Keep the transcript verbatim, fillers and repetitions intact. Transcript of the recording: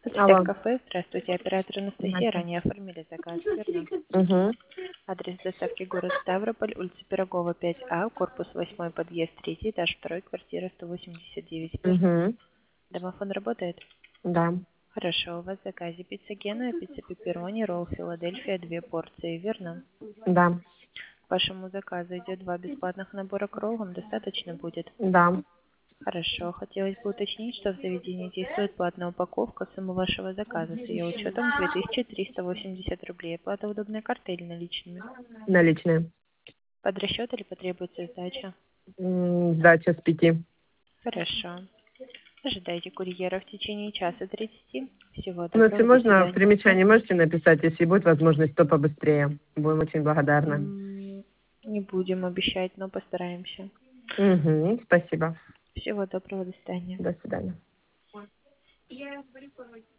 Алло. Кафе. Здравствуйте, оператор Анастасия. Здравствуйте. Ранее оформили заказ, верно? Угу. Адрес доставки город Ставрополь, улица Пирогова, пять А, корпус восьмой, подъезд третий, этаж второй, квартира сто восемьдесят девять, верно? Угу. Домофон работает? Да. Хорошо, у вас в заказе пицца Гена, пицца пепперони, ролл Филадельфия, две порции, верно? Да. К вашему заказу идет два бесплатных набора к роллам, достаточно будет? Да. Хорошо, хотелось бы уточнить, что в заведении действует платная упаковка. Сумма вашего заказа с ее учетом две тысячи триста восемьдесят рублей. Оплата удобной картой или наличными? Наличные. Под расчет или потребуется сдача? М, Сдача с пяти. Хорошо. Ожидайте курьера в течение часа тридцати. Всего Ну, если доброго, до можно, в свидания. примечании можете написать, если будет возможность, то побыстрее. Будем очень благодарны. М, Не будем обещать, но постараемся. Угу. Спасибо. Всего доброго, до свидания. До свидания.